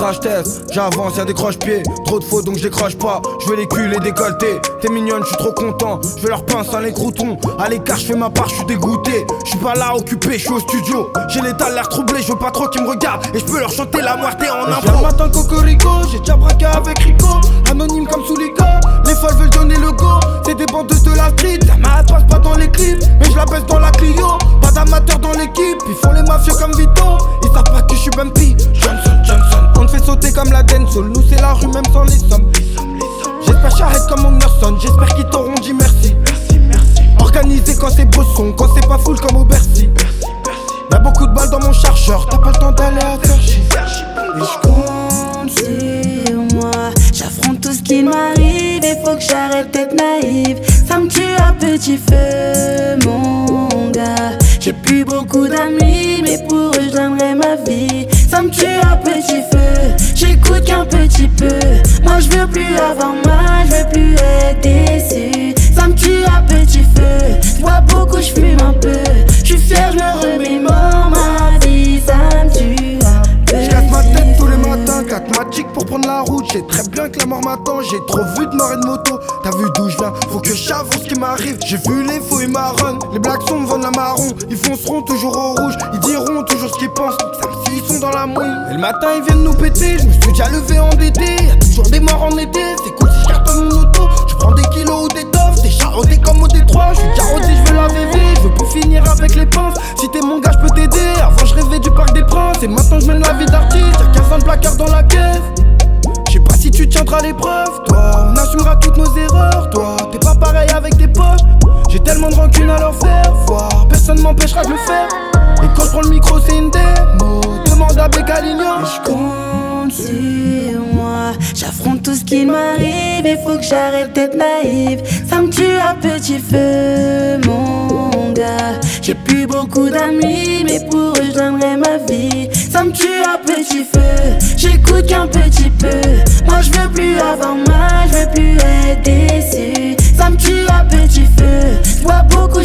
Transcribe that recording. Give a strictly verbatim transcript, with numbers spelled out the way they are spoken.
crash test, j'avance, y'a des croche-pieds. Trop de faux donc je décroche pas. Je veux les culs, les décolletés. T'es mignonne, je suis trop content. Je veux leur pince à les croutons. À l'écart, je fais ma part, je suis dégoûté. Je suis pas là occupé, je suis au studio. J'ai l'état l'air troublé, je veux pas trop qu'ils me regardent. Et je peux leur chanter la moitié en impro. Le matin cocorico, j'ai déjà braqué avec Rico. Anonyme comme Soulika, les folles veulent donner le go. C'est des bandeuses de la street, la marée passe pas dans les clips. Mais je la baisse dans la Clio, pas d'amateurs dans l'équipe. Ils font les mafieux comme Vito, ils savent pas que je suis bumpy. Johnson, Johnson, on te fait sauter comme la dancehall. Nous c'est la rue même sans les sommes. J'espère j'arrête comme Anderson, j'espère qu'ils t'auront dit merci. Organisé quand c'est beau son, quand c'est pas full comme au Bercy. Y'a beaucoup de balles dans mon chargeur, t'as pas le temps d'aller à Sergi. Et je compte sur moi, j'affronte tout ce qui m'arrive. Et faut que j'arrête d'être naïve. Ça me tue à petit feu, mon gars. J'ai plus beaucoup d'amis, mais pour eux je donnerai ma vie. Ça me tue à petit feu, j'écoute qu'un petit peu. Moi je veux plus avoir mal, je veux plus être déçu. Ça me tue à petit feu, je bois beaucoup, je fume un peu. Je suis fier, je me remémore ma vie. Ça me tue un peu. Je casse ma tête tous les matins, quatre magic pour prendre la route. J'ai très bien que la mort m'attend, j'ai trop vu de mort et de moto. T'as vu d'où je viens, faut que j'avoue ce qui m'arrive. J'ai vu les faux et marron, les blagues sont me vendent la marron. Ils fonceront toujours au rouge, ils diront toujours ce qu'ils pensent. Ça me s'ils sont dans la mouille. Et le matin ils viennent nous péter, je me suis déjà levé endetté. Y'a toujours des morts en été, c'est cool si je cartonne mon auto. Je prends des kilos ou des toffes, des charottés comme au Détroit. Je suis carotté, je veux la rêver, je veux plus finir avec les pinces. Si t'es mon gars je peux t'aider, avant je rêvais du parc des princes. Et maintenant je mène la vie d'artiste, y'a quinze ans de placard dans la caisse. Je sais pas si tu tiendras l'épreuve, toi. On assumera toutes nos erreurs, toi. T'es pas pareil avec tes potes. J'ai tellement de rancune à leur faire voir. Personne m'empêchera de le faire. Et quand je prends le micro c'est une démo. Demande à Bécalignan. Je compte sur moi, j'affronte tout ce qui m'arrive. Et faut que j'arrête d'être naïve. Ça me tue à petit feu, mon gars. J'ai plus beaucoup d'amis, mais pour eux je donnerai ma vie. Ça me tue à petit feu, j'écoute qu'un petit peu. Moi je veux plus avoir mal, je veux plus être déçu. Ça me tue à petit feu, je bois beaucoup.